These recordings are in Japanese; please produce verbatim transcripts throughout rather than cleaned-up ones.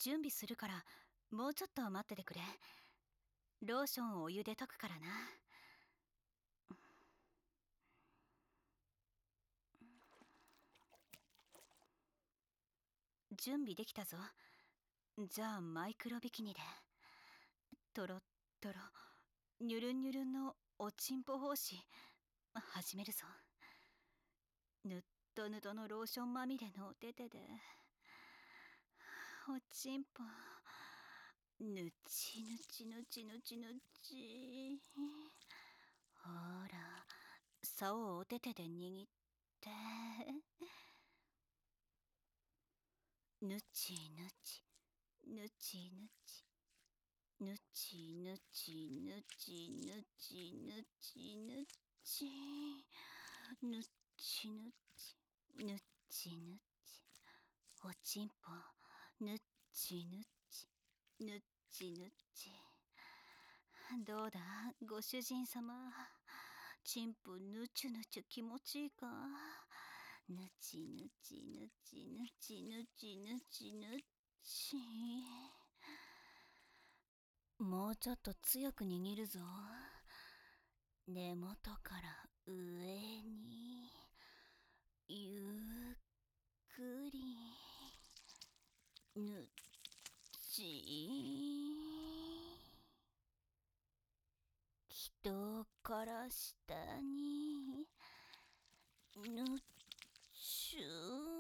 準備するから、もうちょっと待っててくれ。ローションをお湯で溶くからな。準備できたぞ。じゃあマイクロビキニでトロットロニュルンニュルンのおちんぽ奉仕始めるぞ。ぬっとぬとのローションまみれのお手手でおちんぽぬちぬちぬちぬちぬち。ほら、竿をお手手で握ってぬちぬちぬちぬちぬちぬちぬちぬちぬちぬちぬちぬちぬちぬちおちんぽぬっちぬっちぬっちぬっち。どうだご主人様、ちんぽぬちゅぬちゅ気持ちいいか？ぬちぬちぬちぬちぬちぬちぬち。もうちょっと強く握るぞ。根元から上にゆっくりぬっち。人から下にぬっちゅ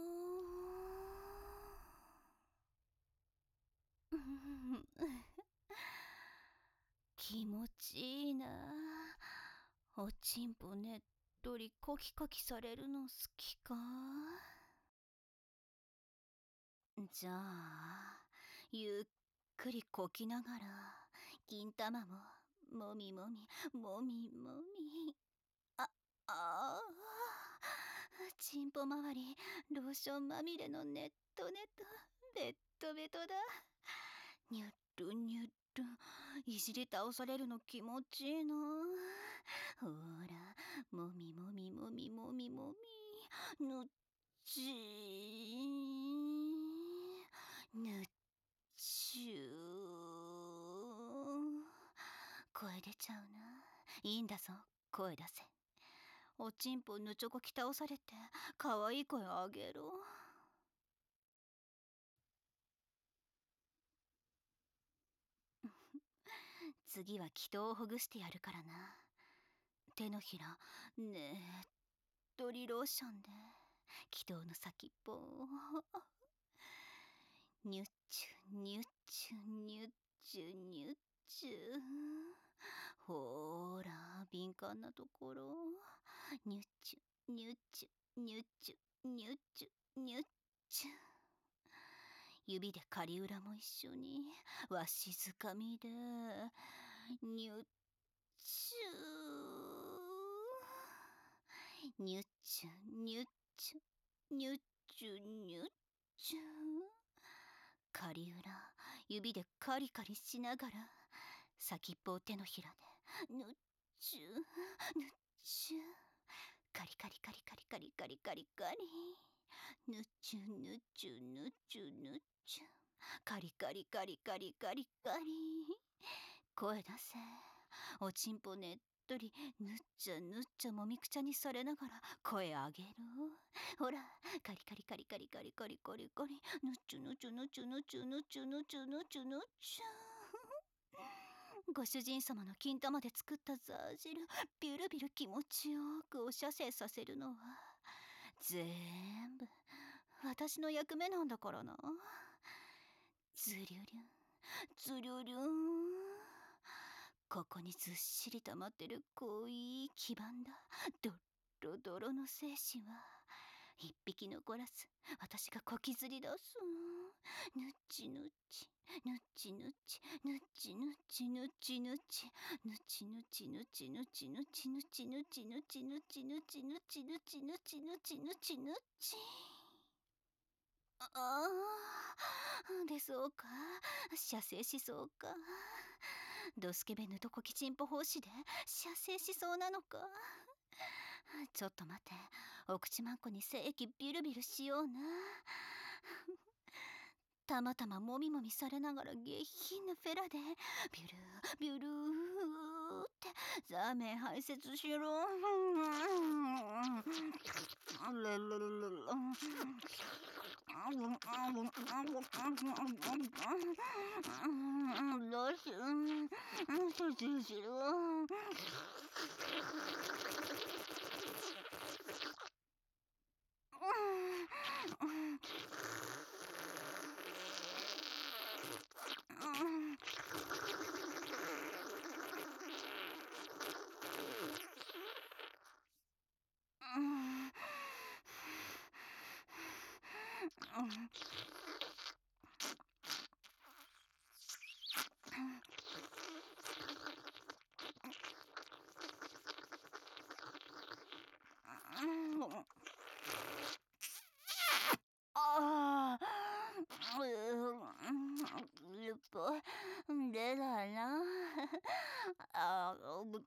気持ちいいな。おちんぽねっとりコキコキされるの好きか？じゃあゆっくりこきながら金玉ももみもみもみもみ。ああーちんぽ周りローションまみれのネットネットベッドベトだ。ニュッルニュッルいじり倒されるの気持ちいいな。ほらもみもみもみもみもみぬっちぬっちゅ声出ちゃうな。いいんだぞ声出せ。おちんぽぬちょこき倒されてかわいい声あげろ。次は気筒をほぐしてやるからな。手のひらねっとりローションで気筒の先っぽをニュッチュニュッチュニュッチュニュッチュ。ほーら敏感なところニュッチュニュッチュニュッチュニュッチュニュッチュ。指で仮裏も一緒にわしづかみでニュッチュニュッチュニュッチュニュッチュニュッチュ。仮裏指でカリカリしながら先っぽを手のひらでぬっちゅぬっちゅカリカリカリカリカリカリカリカリぬっちゅぬっちゅぬっちゅぬっちゅカリカリカリカリカリカリ。声出せ。おちんぽねっとりぬっちゃぬっちゃもみくちゃにされながら声あげろ。ほらカリカリカリカリカリカリカリカリぬっちゅぬっちゅぬっちゅぬっちゅぬっちゅぬっちゅぬっちゅぬっちゅ。ご主人様の金玉で作ったザー汁ビュルビュル気持ちよくお射精させるのは全部私の役目なんだからな。ズリュリュンズリュリュン。ここにずっしり溜まってる濃い黄ばんだドロドロの精子は一匹残らず私がこきずり出す。ぬっちぬっちぬっちぬっちぬっちぬっちぬっちぬっちぬちぬちぬちぬちぬちぬちぬちぬちぬちぬちぬちぬちぬちぬちぬちぬち。ああでそうか射精しそうか。ドスケベヌとコキチンポ奉仕で射精しそうなのか。ちょっと待ってお口まんこに精液ビルビルしような。 たまたまもみもみされながら下品なフェラでビュルービュルーってザーメン排泄しろ。どうしよう、集中しろ。ああ、やっぱ出ないな。ああ、ぶ